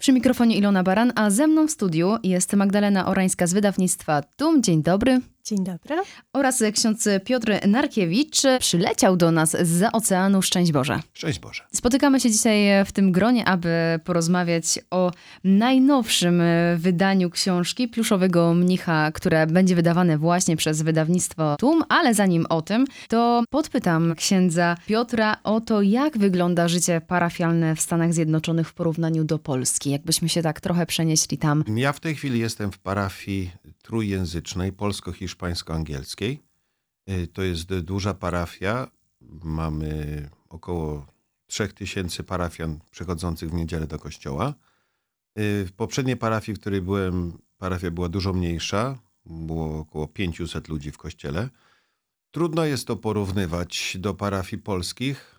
Przy mikrofonie Ilona Baran, a ze mną w studiu jest Magdalena Orańska z wydawnictwa TUM. Dzień dobry. Dzień dobry. Oraz ksiądz Piotr Narkiewicz przyleciał do nas zza oceanu. Szczęść Boże. Szczęść Boże. Spotykamy się dzisiaj w tym gronie, aby porozmawiać o najnowszym wydaniu książki Pluszowego Mnicha, które będzie wydawane właśnie przez wydawnictwo TUM. Ale zanim o tym, to podpytam księdza Piotra o to, jak wygląda życie parafialne w Stanach Zjednoczonych w porównaniu do Polski. Jakbyśmy się tak trochę przenieśli tam. Ja w tej chwili jestem w parafii trójjęzycznej, polsko-hiszpańsko-angielskiej. To jest duża parafia. Mamy około 3000 parafian przychodzących w niedzielę do kościoła. W poprzedniej parafii, w której byłem, parafia była dużo mniejsza. Było około 500 ludzi w kościele. Trudno jest to porównywać do parafii polskich,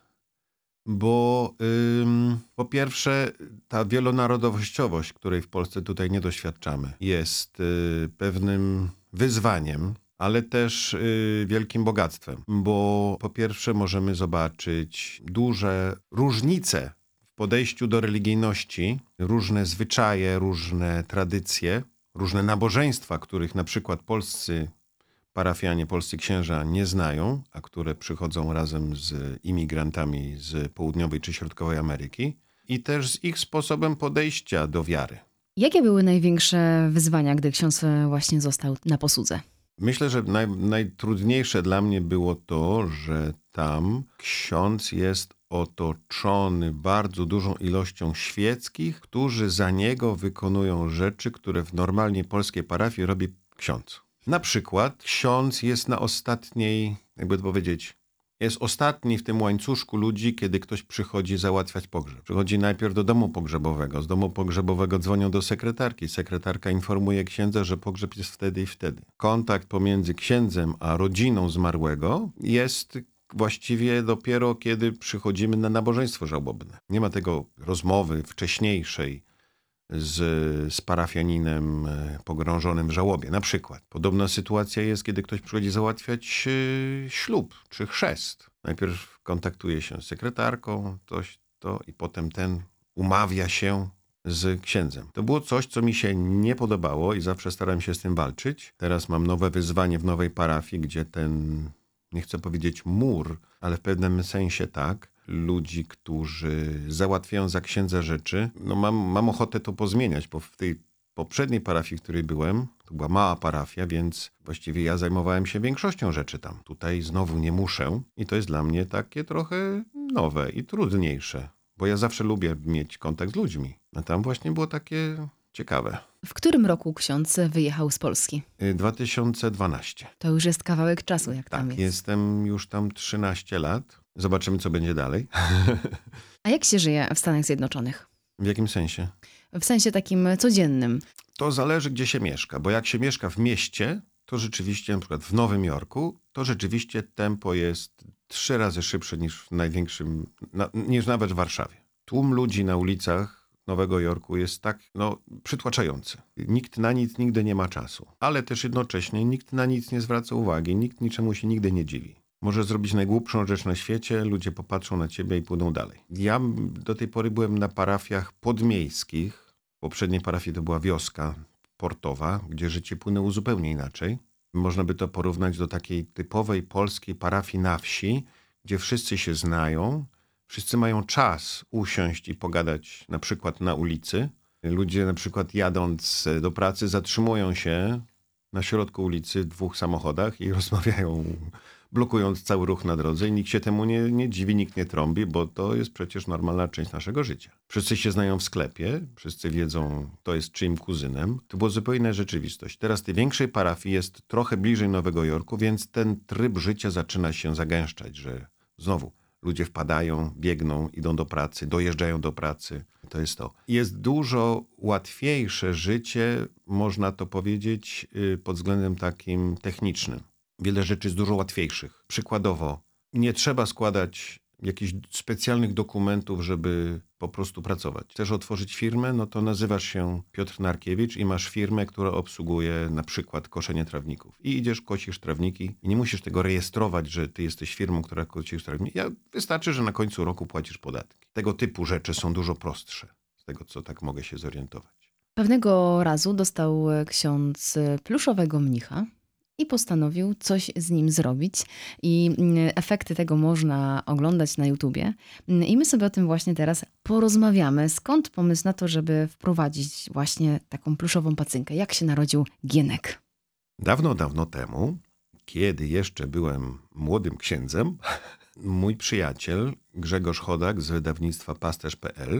bo po pierwsze ta wielonarodowościowość, której w Polsce tutaj nie doświadczamy, jest pewnym wyzwaniem, ale też wielkim bogactwem, bo po pierwsze możemy zobaczyć duże różnice w podejściu do religijności, różne zwyczaje, różne tradycje, różne nabożeństwa, których na przykład polscy parafianie, polscy księża nie znają, a które przychodzą razem z imigrantami z południowej czy środkowej Ameryki, i też z ich sposobem podejścia do wiary. Jakie były największe wyzwania, gdy ksiądz właśnie został na posłudze? Myślę, że najtrudniejsze dla mnie było to, że tam ksiądz jest otoczony bardzo dużą ilością świeckich, którzy za niego wykonują rzeczy, które w normalnie polskiej parafii robi ksiądz. Na przykład ksiądz jest na ostatniej, jakby to powiedzieć, jest ostatni w tym łańcuszku ludzi, kiedy ktoś przychodzi załatwiać pogrzeb. Przychodzi najpierw do domu pogrzebowego, z domu pogrzebowego dzwonią do sekretarki. Sekretarka informuje księdza, że pogrzeb jest wtedy i wtedy. Kontakt pomiędzy księdzem a rodziną zmarłego jest właściwie dopiero, kiedy przychodzimy na nabożeństwo żałobne. Nie ma tego rozmowy wcześniejszej z parafianinem pogrążonym w żałobie. Na przykład podobna sytuacja jest, kiedy ktoś przychodzi załatwiać ślub czy chrzest. Najpierw kontaktuje się z sekretarką, i potem ten umawia się z księdzem. To było coś, co mi się nie podobało i zawsze starałem się z tym walczyć. Teraz mam nowe wyzwanie w nowej parafii, gdzie ten, nie chcę powiedzieć mur, ale w pewnym sensie tak, ludzi, którzy załatwiają za księdza rzeczy. No mam ochotę to pozmieniać, bo w tej poprzedniej parafii, w której byłem, to była mała parafia, więc właściwie ja zajmowałem się większością rzeczy tam. Tutaj znowu nie muszę i to jest dla mnie takie trochę nowe i trudniejsze, bo ja zawsze lubię mieć kontakt z ludźmi. A tam właśnie było takie ciekawe. W którym roku ksiądz wyjechał z Polski? 2012. To już jest kawałek czasu, jak tam jest. Jestem już tam 13 lat. Zobaczymy, co będzie dalej. A jak się żyje w Stanach Zjednoczonych? W jakim sensie? W sensie takim codziennym. To zależy, gdzie się mieszka, bo jak się mieszka w mieście, to rzeczywiście, na przykład w Nowym Jorku, to rzeczywiście tempo jest 3 razy szybsze niż w największym, niż nawet w Warszawie. Tłum ludzi na ulicach Nowego Jorku jest tak, przytłaczający. Nikt na nic nigdy nie ma czasu, ale też jednocześnie nikt na nic nie zwraca uwagi, nikt niczemu się nigdy nie dziwi. Możesz zrobić najgłupszą rzecz na świecie, ludzie popatrzą na ciebie i pójdą dalej. Ja do tej pory byłem na parafiach podmiejskich. W poprzedniej parafii to była wioska portowa, gdzie życie płynęło zupełnie inaczej. Można by to porównać do takiej typowej polskiej parafii na wsi, gdzie wszyscy się znają, wszyscy mają czas usiąść i pogadać na przykład na ulicy. Ludzie na przykład jadąc do pracy zatrzymują się na środku ulicy w 2 samochodach i rozmawiają, blokując cały ruch na drodze, i nikt się temu nie dziwi, nikt nie trąbi, bo to jest przecież normalna część naszego życia. Wszyscy się znają w sklepie, wszyscy wiedzą, kto jest czyim kuzynem. To była zupełnie inna rzeczywistość. Teraz w tej większej parafii jest trochę bliżej Nowego Jorku, więc ten tryb życia zaczyna się zagęszczać, że znowu ludzie wpadają, biegną, idą do pracy, dojeżdżają do pracy. To jest to. Jest dużo łatwiejsze życie, można to powiedzieć, pod względem takim technicznym. Wiele rzeczy jest dużo łatwiejszych. Przykładowo, nie trzeba składać jakichś specjalnych dokumentów, żeby po prostu pracować. Chcesz otworzyć firmę, no to nazywasz się Piotr Narkiewicz i masz firmę, która obsługuje na przykład koszenie trawników. I idziesz, kosisz trawniki i nie musisz tego rejestrować, że ty jesteś firmą, która kosisz trawniki. Wystarczy, że na końcu roku płacisz podatki. Tego typu rzeczy są dużo prostsze. tego co tak mogę się zorientować. Pewnego razu dostał ksiądz pluszowego mnicha i postanowił coś z nim zrobić. I efekty tego można oglądać na YouTubie. I my sobie o tym właśnie teraz porozmawiamy. Skąd pomysł na to, żeby wprowadzić właśnie taką pluszową pacynkę? Jak się narodził Gienek? Dawno, dawno temu, kiedy jeszcze byłem młodym księdzem, mój przyjaciel Grzegorz Chodak z wydawnictwa pasterz.pl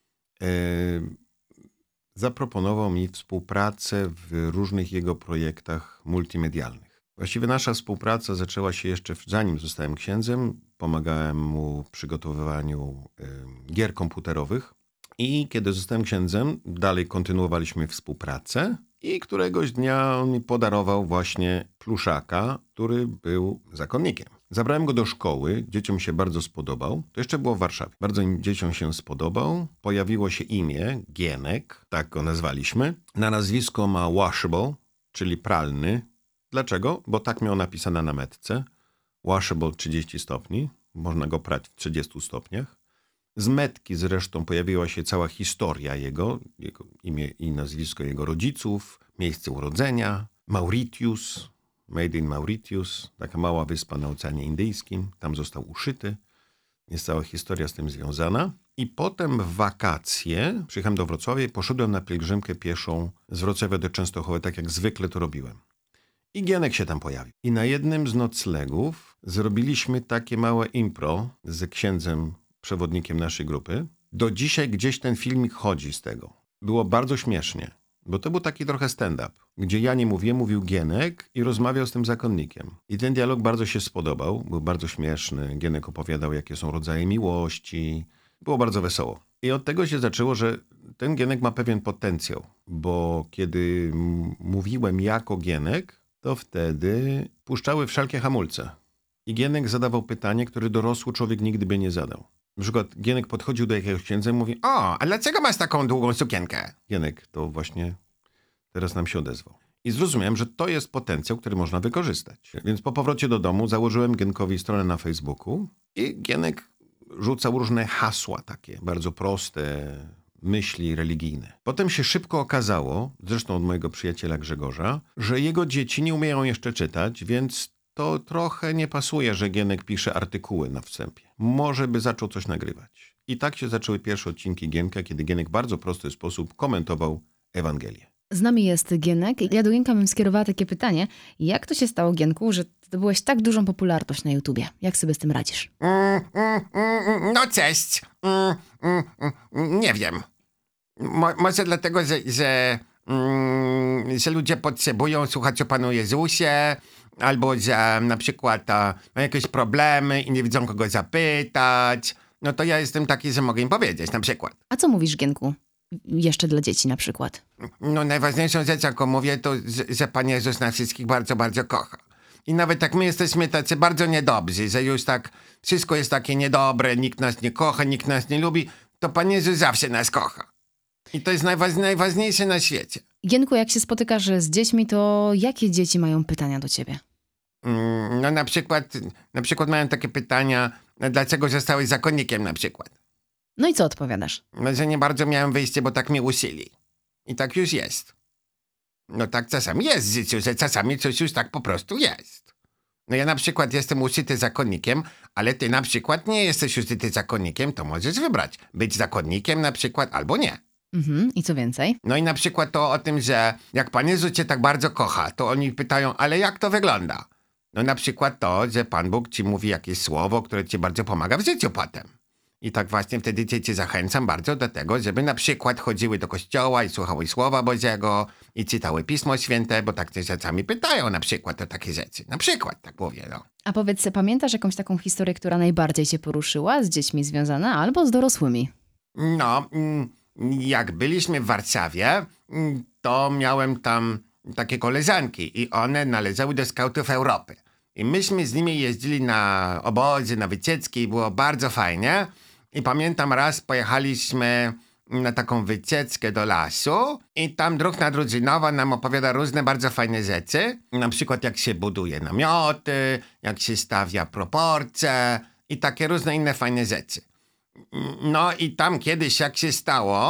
zaproponował mi współpracę w różnych jego projektach multimedialnych. Właściwie nasza współpraca zaczęła się jeszcze zanim zostałem księdzem. Pomagałem mu w przygotowywaniu gier komputerowych i kiedy zostałem księdzem, dalej kontynuowaliśmy współpracę i któregoś dnia on mi podarował właśnie pluszaka, który był zakonnikiem. Zabrałem go do szkoły, dzieciom się bardzo spodobał. To jeszcze było w Warszawie. Bardzo im dzieciom się spodobał. Pojawiło się imię, Gienek, tak go nazwaliśmy. Na nazwisko ma washable, czyli pralny. Dlaczego? Bo tak miał napisane na metce. Washable 30 stopni. Można go prać w 30 stopniach. Z metki zresztą pojawiła się cała historia jego imię i nazwisko jego rodziców, miejsce urodzenia, Mauritius, made in Mauritius, taka mała wyspa na Oceanie Indyjskim, tam został uszyty. Jest cała historia z tym związana. I potem w wakacje przyjechałem do Wrocławia i poszedłem na pielgrzymkę pieszą z Wrocławia do Częstochowy, tak jak zwykle to robiłem. I Gienek się tam pojawił. I na jednym z noclegów zrobiliśmy takie małe impro z księdzem, przewodnikiem naszej grupy. Do dzisiaj gdzieś ten filmik chodzi z tego. Było bardzo śmiesznie, bo to był taki trochę stand-up, gdzie ja nie mówię, mówił Gienek i rozmawiał z tym zakonnikiem. I ten dialog bardzo się spodobał, był bardzo śmieszny. Gienek opowiadał, jakie są rodzaje miłości. Było bardzo wesoło. I od tego się zaczęło, że ten Gienek ma pewien potencjał, bo kiedy mówiłem jako Gienek, to wtedy puszczały wszelkie hamulce. I Gienek zadawał pytanie, które dorosły człowiek nigdy by nie zadał. Na przykład Gienek podchodził do jakiegoś księdza i mówi: o, a dlaczego masz taką długą sukienkę? Gienek to właśnie teraz nam się odezwał. I zrozumiałem, że to jest potencjał, który można wykorzystać. Więc po powrocie do domu założyłem Gienkowi stronę na Facebooku i Gienek rzucał różne hasła takie, bardzo proste, myśli religijne. Potem się szybko okazało, zresztą od mojego przyjaciela Grzegorza, że jego dzieci nie umieją jeszcze czytać, więc to trochę nie pasuje, że Gienek pisze artykuły na wstępie. Może by zaczął coś nagrywać. I tak się zaczęły pierwsze odcinki Gienka, kiedy Gienek w bardzo prosty sposób komentował Ewangelię. Z nami jest Gienek. Ja do Gienka bym skierowała takie pytanie. Jak to się stało, Gienku, że zdobyłeś tak dużą popularność na YouTubie? Jak sobie z tym radzisz? No cześć. Nie wiem. Może dlatego, że ludzie potrzebują słuchać o Panu Jezusie, albo że na przykład mają jakieś problemy i nie wiedzą kogo zapytać. No to ja jestem taki, że mogę im powiedzieć na przykład. A co mówisz, Gienku? Jeszcze dla dzieci na przykład. No najważniejszą rzecz, jaką mówię, to że Pan Jezus nas wszystkich bardzo, bardzo kocha. I nawet jak my jesteśmy tacy bardzo niedobrzy, że już tak wszystko jest takie niedobre, nikt nas nie kocha, nikt nas nie lubi, to Pan Jezus zawsze nas kocha. I to jest najważniejsze na świecie. Gienku, jak się spotykasz z dziećmi, to jakie dzieci mają pytania do ciebie? No na przykład mają takie pytania, dlaczego zostałeś zakonnikiem na przykład. No i co odpowiadasz? No, że nie bardzo miałem wyjście, bo tak mnie usili. I tak już jest. No tak czasami jest w życiu, że czasami coś już tak po prostu jest. No ja na przykład jestem uszyty zakonnikiem, ale ty na przykład nie jesteś uszyty zakonnikiem, to możesz wybrać. Być zakonnikiem na przykład albo nie. I co więcej? No i na przykład to o tym, że jak Pan Jezus cię tak bardzo kocha, to oni pytają, ale jak to wygląda? No na przykład to, że Pan Bóg ci mówi jakieś słowo, które ci bardzo pomaga w życiu potem. I tak właśnie wtedy dzieci zachęcam bardzo do tego, żeby na przykład chodziły do kościoła i słuchały Słowa Bożego i czytały Pismo Święte, bo tak też czasami pytają na przykład o takie rzeczy. Na przykład, tak mówię, no. A powiedz, pamiętasz jakąś taką historię, która najbardziej cię poruszyła, z dziećmi związana albo z dorosłymi? No, jak byliśmy w Warszawie, to miałem tam takie koleżanki i one należały do Skautów Europy. I myśmy z nimi jeździli na obozy, na wycieczki i było bardzo fajnie. I pamiętam raz pojechaliśmy na taką wycieczkę do lasu i tam druhna drużynowa nam opowiada różne bardzo fajne rzeczy. Na przykład jak się buduje namioty, jak się stawia proporcje i takie różne inne fajne rzeczy. No i tam kiedyś jak się stało,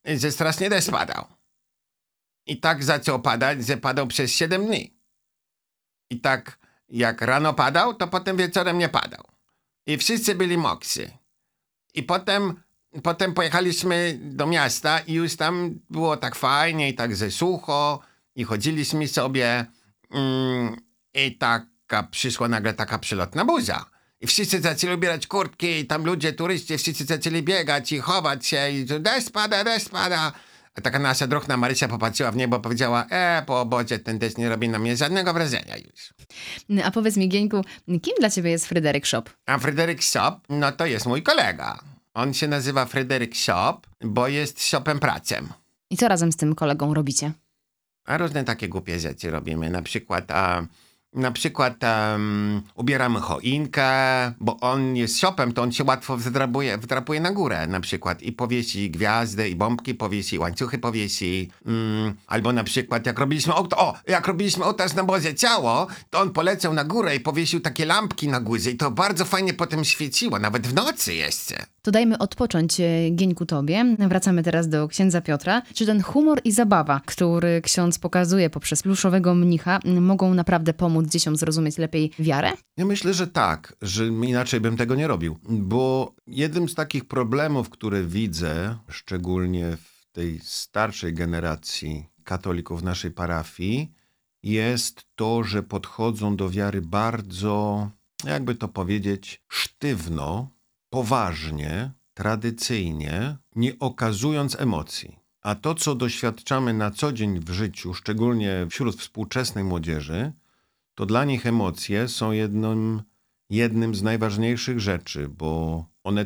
że strasznie deszcz padał. I tak zaczął padać, że padał przez 7 dni. I tak jak rano padał, to potem wieczorem nie padał. I wszyscy byli mokrzy. I potem pojechaliśmy do miasta i już tam było tak fajnie i tak ze sucho i chodziliśmy sobie i przyszła nagle taka przelotna burza. I wszyscy zaczęli ubierać kurtki i tam ludzie, turyści, wszyscy zaczęli biegać i chować się i deszcz pada. A taka nasza druhna Marysia popatrzyła w niebo i powiedziała, po Boże, ten deszcz nie robi na mnie żadnego wrażenia już. A powiedz mi, Gieńku, kim dla ciebie jest Fryderyk Chop? A Fryderyk Chop, no to jest mój kolega. On się nazywa Fryderyk Chop, bo jest Chopem pracem. I co razem z tym kolegą robicie? A różne takie głupie rzeczy robimy. Na przykład ubieramy choinkę, bo on jest Chopem, to on się łatwo wdrapuje na górę na przykład i powiesi gwiazdy i bombki powiesi, łańcuchy powiesi. Albo na przykład jak robiliśmy ołtarz na Boże Ciało, to on poleciał na górę i powiesił takie lampki na górze i to bardzo fajnie potem świeciło, nawet w nocy jeszcze. To dajmy odpocząć, Gieńku, tobie. Wracamy teraz do księdza Piotra. Czy ten humor i zabawa, który ksiądz pokazuje poprzez pluszowego mnicha, mogą naprawdę pomóc dzieciom zrozumieć lepiej wiarę? Ja myślę, że tak, że inaczej bym tego nie robił. Bo jednym z takich problemów, które widzę, szczególnie w tej starszej generacji katolików naszej parafii, jest to, że podchodzą do wiary bardzo, jakby to powiedzieć, sztywno, poważnie, tradycyjnie, nie okazując emocji. A to, co doświadczamy na co dzień w życiu, szczególnie wśród współczesnej młodzieży, to dla nich emocje są jednym z najważniejszych rzeczy, bo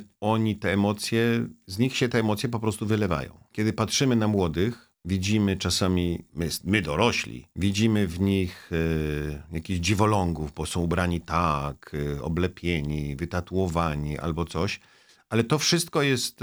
z nich się te emocje po prostu wylewają. Kiedy patrzymy na młodych, widzimy czasami, my dorośli, widzimy w nich jakichś dziwolągów, bo są ubrani oblepieni, wytatuowani albo coś, ale to wszystko jest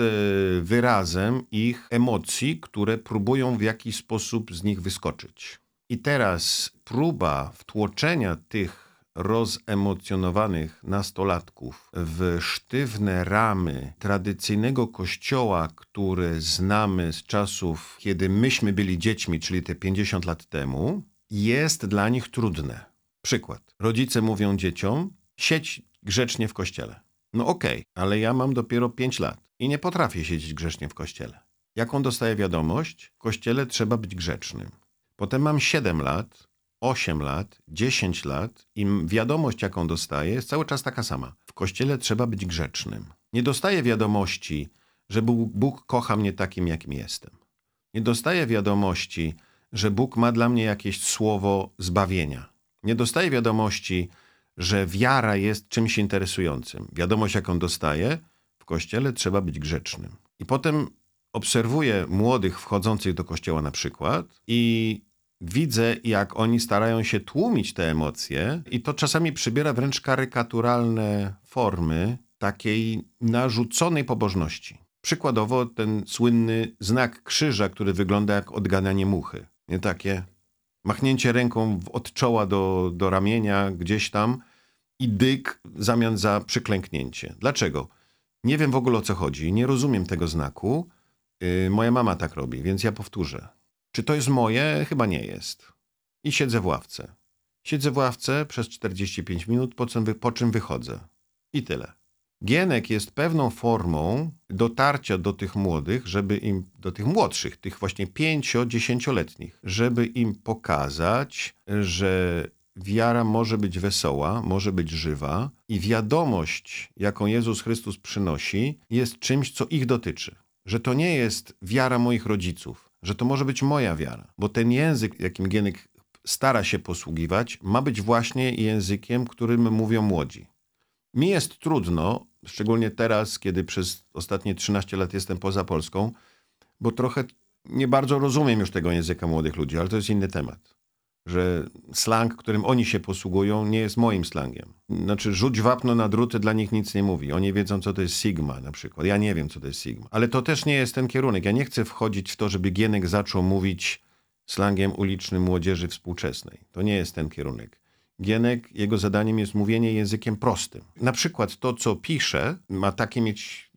wyrazem ich emocji, które próbują w jakiś sposób z nich wyskoczyć. I teraz próba wtłoczenia tych rozemocjonowanych nastolatków w sztywne ramy tradycyjnego kościoła, które znamy z czasów, kiedy myśmy byli dziećmi, czyli te 50 lat temu, jest dla nich trudne. Przykład. Rodzice mówią dzieciom, siedź grzecznie w kościele. No okej, ale ja mam dopiero 5 lat i nie potrafię siedzieć grzecznie w kościele. Jaką dostaję wiadomość? W kościele trzeba być grzecznym. Potem mam 7 lat, 8 lat, 10 lat i wiadomość, jaką dostaję, jest cały czas taka sama. W kościele trzeba być grzecznym. Nie dostaję wiadomości, że Bóg kocha mnie takim, jakim jestem. Nie dostaję wiadomości, że Bóg ma dla mnie jakieś słowo zbawienia. Nie dostaję wiadomości, że wiara jest czymś interesującym. Wiadomość, jaką dostaję, w kościele trzeba być grzecznym. I potem obserwuję młodych wchodzących do kościoła na przykład i widzę, jak oni starają się tłumić te emocje i to czasami przybiera wręcz karykaturalne formy takiej narzuconej pobożności. Przykładowo ten słynny znak krzyża, który wygląda jak odganianie muchy. Nie takie machnięcie ręką od czoła do ramienia gdzieś tam i dyg w zamian za przyklęknięcie. Dlaczego? Nie wiem w ogóle, o co chodzi. Nie rozumiem tego znaku. Moja mama tak robi, więc ja powtórzę. Czy to jest moje? Chyba nie jest. I siedzę w ławce. Siedzę w ławce przez 45 minut, po czym wychodzę. I tyle. Gienek jest pewną formą dotarcia do tych młodych, do tych młodszych, tych właśnie 5-10-letnich, żeby im pokazać, że wiara może być wesoła, może być żywa i wiadomość, jaką Jezus Chrystus przynosi, jest czymś, co ich dotyczy. Że to nie jest wiara moich rodziców, że to może być moja wiara. Bo ten język, jakim Gienek stara się posługiwać, ma być właśnie językiem, którym mówią młodzi. Mi jest trudno, szczególnie teraz, kiedy przez ostatnie 13 lat jestem poza Polską, bo trochę nie bardzo rozumiem już tego języka młodych ludzi, ale to jest inny temat. Że slang, którym oni się posługują, nie jest moim slangiem. Znaczy, rzuć wapno na druty dla nich nic nie mówi. Oni wiedzą, co to jest Sigma na przykład. Ja nie wiem, co to jest Sigma. Ale to też nie jest ten kierunek. Ja nie chcę wchodzić w to, żeby Gienek zaczął mówić slangiem ulicznym młodzieży współczesnej. To nie jest ten kierunek. Gienek, jego zadaniem jest mówienie językiem prostym. Na przykład to, co pisze, ma takie mieć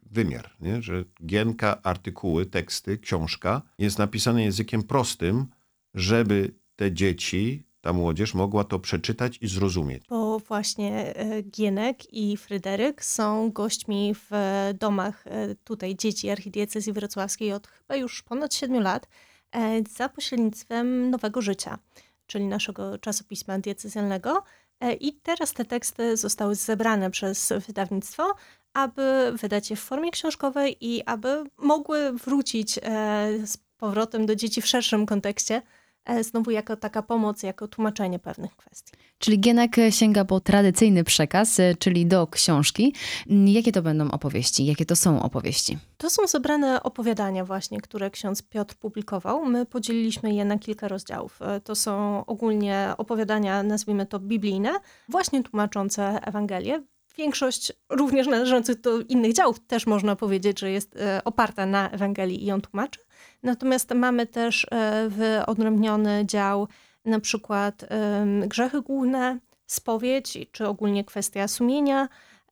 wymiar, nie? Że Gienka, artykuły, teksty, książka jest napisane językiem prostym, żeby te dzieci, ta młodzież mogła to przeczytać i zrozumieć. Bo właśnie Gienek i Fryderyk są gośćmi w domach tutaj dzieci archidiecezji wrocławskiej od chyba już ponad 7 lat za pośrednictwem Nowego Życia, czyli naszego czasopisma diecezjalnego. I teraz te teksty zostały zebrane przez wydawnictwo, aby wydać je w formie książkowej i aby mogły wrócić z powrotem do dzieci w szerszym kontekście, znowu jako taka pomoc, jako tłumaczenie pewnych kwestii. Czyli Gienek sięga po tradycyjny przekaz, czyli do książki. Jakie to będą opowieści? Jakie to są opowieści? To są zebrane opowiadania właśnie, które ksiądz Piotr publikował. My podzieliliśmy je na kilka rozdziałów. To są ogólnie opowiadania, nazwijmy to biblijne, właśnie tłumaczące Ewangelię. Większość również należących do innych działów też można powiedzieć, że jest oparta na Ewangelii i ją tłumaczy. Natomiast mamy też wyodrębniony dział na przykład grzechy główne, spowiedź, czy ogólnie kwestia sumienia.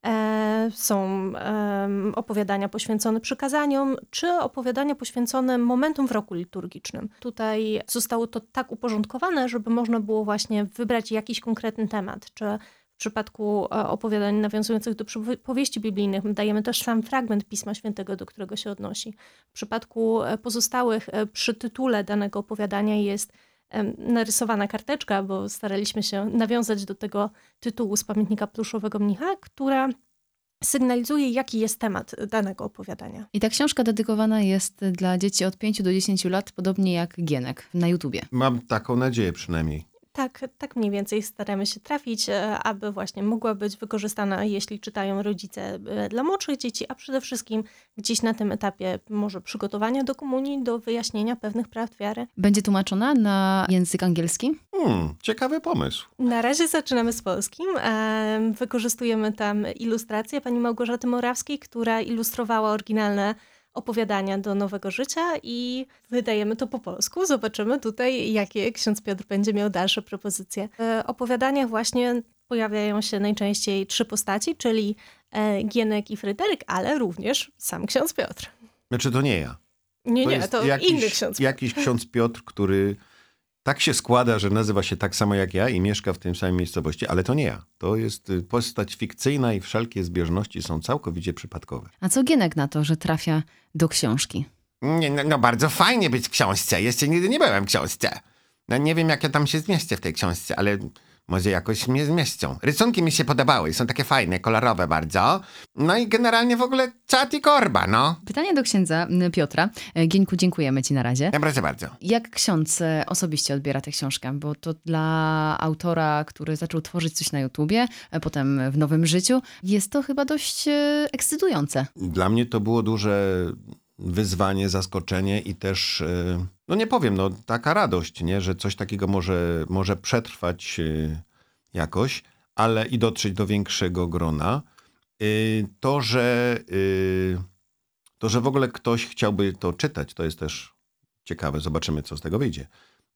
Są opowiadania poświęcone przykazaniom, czy opowiadania poświęcone momentom w roku liturgicznym. Tutaj zostało to tak uporządkowane, żeby można było właśnie wybrać jakiś konkretny temat, czy w przypadku opowiadań nawiązujących do powieści biblijnych dajemy też sam fragment Pisma Świętego, do którego się odnosi. W przypadku pozostałych przy tytule danego opowiadania jest narysowana karteczka, bo staraliśmy się nawiązać do tego tytułu z pamiętnika pluszowego mnicha, która sygnalizuje, jaki jest temat danego opowiadania. I ta książka dedykowana jest dla dzieci od 5 do 10 lat, podobnie jak Gienek na YouTubie. Mam taką nadzieję przynajmniej. Tak mniej więcej staramy się trafić, aby właśnie mogła być wykorzystana, jeśli czytają rodzice dla młodszych dzieci, a przede wszystkim gdzieś na tym etapie może przygotowania do komunii, do wyjaśnienia pewnych prawd wiary. Będzie tłumaczona na język angielski? Ciekawy pomysł. Na razie zaczynamy z polskim. Wykorzystujemy tam ilustrację pani Małgorzaty Morawskiej, która ilustrowała oryginalne opowiadania do Nowego Życia i wydajemy to po polsku. Zobaczymy tutaj, jakie ksiądz Piotr będzie miał dalsze propozycje. W opowiadaniach właśnie pojawiają się najczęściej 3 postaci, czyli Gienek i Fryderyk, ale również sam ksiądz Piotr. Znaczy to nie ja. Nie, to inny ksiądz Piotr. Jakiś ksiądz Piotr, który tak się składa, że nazywa się tak samo jak ja i mieszka w tym samej miejscowości, ale to nie ja. To jest postać fikcyjna i wszelkie zbieżności są całkowicie przypadkowe. A co Gienek na to, że trafia do książki? No bardzo fajnie być w książce. Jeszcze nigdy nie byłem w książce. No nie wiem, jak ja tam się zmieszczę w tej książce, ale może jakoś mnie zmieszczą. Rysunki mi się podobały, są takie fajne, kolorowe bardzo. No i generalnie w ogóle czat i korba, no. Pytanie do księdza Piotra. Gieńku, dziękujemy ci na razie. Ja proszę bardzo. Jak ksiądz osobiście odbiera tę książkę? Bo to dla autora, który zaczął tworzyć coś na YouTubie, potem w Nowym Życiu, jest to chyba dość ekscytujące. Dla mnie to było duże wyzwanie, zaskoczenie i też, no nie powiem, no taka radość, nie? Że coś takiego może przetrwać jakoś, ale i dotrzeć do większego grona. To, że w ogóle ktoś chciałby to czytać, to jest też ciekawe. Zobaczymy, co z tego wyjdzie.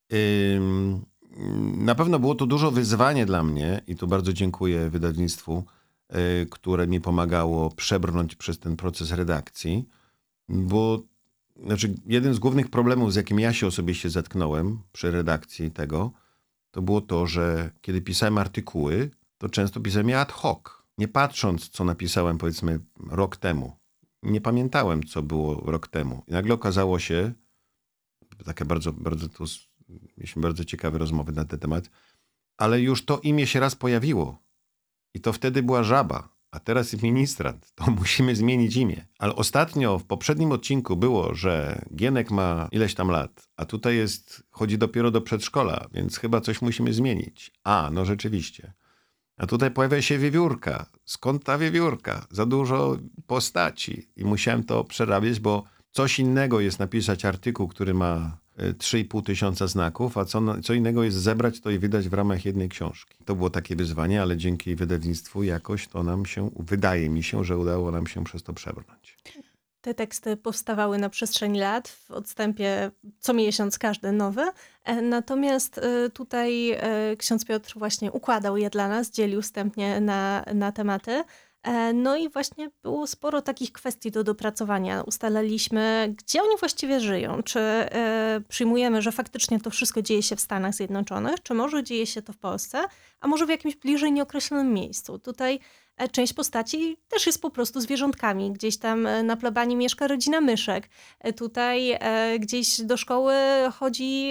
Na pewno było to dużo wyzwanie dla mnie i tu bardzo dziękuję wydawnictwu, które mi pomagało przebrnąć przez ten proces redakcji. Bo znaczy, jeden z głównych problemów, z jakim ja się osobiście zetknąłem przy redakcji tego, to było to, że kiedy pisałem artykuły, to często pisałem je ad hoc, nie patrząc, co napisałem, powiedzmy, rok temu. Nie pamiętałem, co było rok temu. I nagle okazało się, takie mieliśmy bardzo ciekawe rozmowy na ten temat, ale już to imię się raz pojawiło. I to wtedy była Żaba. A teraz jest ministrant, to musimy zmienić imię. Ale ostatnio w poprzednim odcinku było, że Gienek ma ileś tam lat, a tutaj chodzi dopiero do przedszkola, więc chyba coś musimy zmienić. No rzeczywiście. A tutaj pojawia się wiewiórka. Skąd ta wiewiórka? Za dużo postaci. I musiałem to przerabiać, bo coś innego jest napisać artykuł, który ma 3,5 tysiąca znaków, a co innego jest zebrać to i wydać w ramach jednej książki. To było takie wyzwanie, ale dzięki wydawnictwu jakoś to wydaje mi się, że udało nam się przez to przebrnąć. Te teksty powstawały na przestrzeni lat, w odstępie co miesiąc każdy nowy. Natomiast tutaj ksiądz Piotr właśnie układał je dla nas, dzielił wstępnie na tematy. No i właśnie było sporo takich kwestii do dopracowania. Ustalaliśmy, gdzie oni właściwie żyją. Czy przyjmujemy, że faktycznie to wszystko dzieje się w Stanach Zjednoczonych, czy może dzieje się to w Polsce, a może w jakimś bliżej nieokreślonym miejscu. Tutaj część postaci też jest po prostu zwierzątkami. Gdzieś tam na plebanii mieszka rodzina myszek. Tutaj gdzieś do szkoły chodzi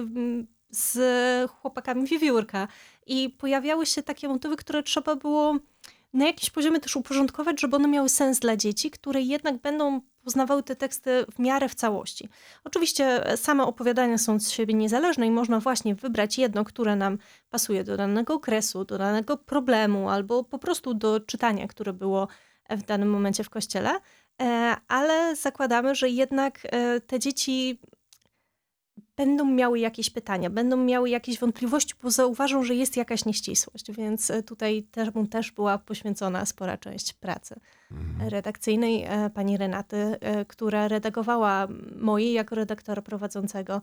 z chłopakami wiewiórka. I pojawiały się takie motywy, które trzeba było na jakimś poziomie też uporządkować, żeby one miały sens dla dzieci, które jednak będą poznawały te teksty w miarę w całości. Oczywiście same opowiadania są z siebie niezależne i można właśnie wybrać jedno, które nam pasuje do danego okresu, do danego problemu albo po prostu do czytania, które było w danym momencie w kościele, ale zakładamy, że jednak te dzieci będą miały jakieś pytania, będą miały jakieś wątpliwości, bo zauważą, że jest jakaś nieścisłość, więc tutaj też była poświęcona spora część pracy redakcyjnej pani Renaty, która redagowała mojej jako redaktora prowadzącego.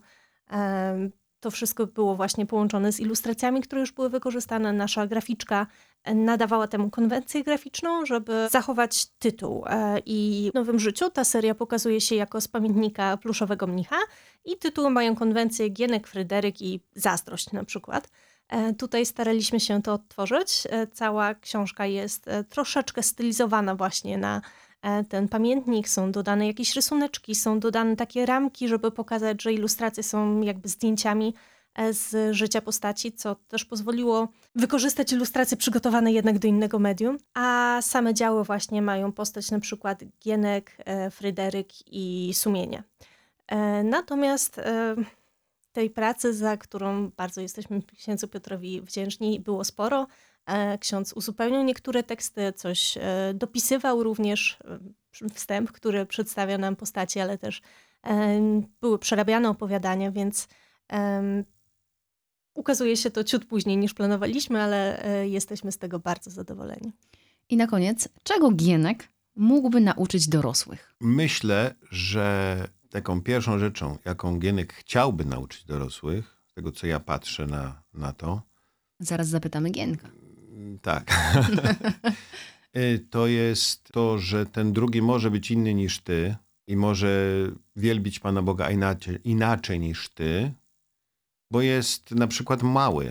To wszystko było właśnie połączone z ilustracjami, które już były wykorzystane. Nasza graficzka nadawała temu konwencję graficzną, żeby zachować tytuł. I w Nowym Życiu ta seria pokazuje się jako z pamiętnika pluszowego mnicha i tytuły mają konwencję Gienek, Fryderyk i Zazdrość na przykład. Tutaj staraliśmy się to odtworzyć. Cała książka jest troszeczkę stylizowana właśnie na ten pamiętnik. Są dodane jakieś rysuneczki, są dodane takie ramki, żeby pokazać, że ilustracje są jakby zdjęciami z życia postaci, co też pozwoliło wykorzystać ilustracje przygotowane jednak do innego medium. A same działy właśnie mają postać na przykład Gienek, Fryderyk i Sumienie. Natomiast tej pracy, za którą bardzo jesteśmy księdzu Piotrowi wdzięczni, było sporo. Ksiądz uzupełniał niektóre teksty, coś dopisywał również, wstęp, który przedstawia nam postaci, ale też były przerabiane opowiadania, więc ukazuje się to ciut później niż planowaliśmy, ale jesteśmy z tego bardzo zadowoleni. I na koniec, czego Gienek mógłby nauczyć dorosłych? Myślę, że taką pierwszą rzeczą, jaką Gienek chciałby nauczyć dorosłych, z tego co ja patrzę na to. Zaraz zapytamy Gienka. Tak. To jest to, że ten drugi może być inny niż ty i może wielbić Pana Boga inaczej niż ty, bo jest na przykład mały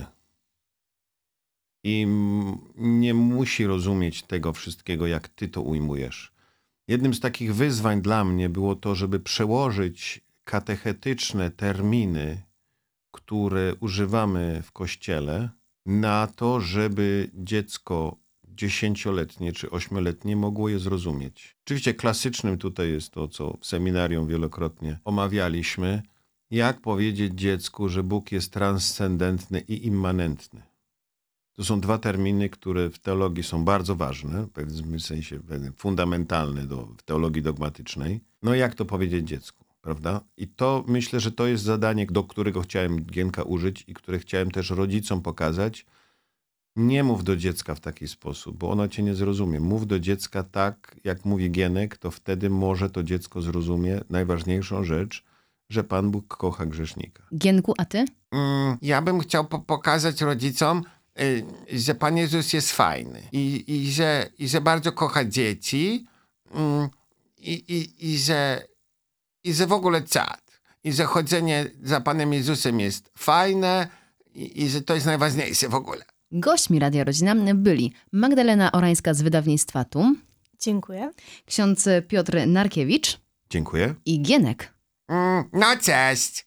i nie musi rozumieć tego wszystkiego, jak ty to ujmujesz. Jednym z takich wyzwań dla mnie było to, żeby przełożyć katechetyczne terminy, które używamy w kościele, na to, żeby dziecko 10-letnie czy 8-letnie mogło je zrozumieć. Oczywiście klasycznym tutaj jest to, co w seminarium wielokrotnie omawialiśmy, jak powiedzieć dziecku, że Bóg jest transcendentny i immanentny. To są dwa terminy, które w teologii są bardzo ważne, w pewnym sensie fundamentalne w teologii dogmatycznej. No jak to powiedzieć dziecku, prawda? I to myślę, że to jest zadanie, do którego chciałem Gienka użyć i które chciałem też rodzicom pokazać. Nie mów do dziecka w taki sposób, bo ono cię nie zrozumie. Mów do dziecka tak, jak mówi Gienek, to wtedy może to dziecko zrozumie najważniejszą rzecz, że Pan Bóg kocha grzesznika. Gienku, a ty? Ja bym chciał pokazać rodzicom, że Pan Jezus jest fajny i że bardzo kocha dzieci i że w ogóle czad. I że chodzenie za Panem Jezusem jest fajne i że to jest najważniejsze w ogóle. Gośćmi Radia Rodzina byli Magdalena Orańska z wydawnictwa TUM, Dziękuję. ksiądz Piotr Narkiewicz Dziękuję. i Gienek. No cześć!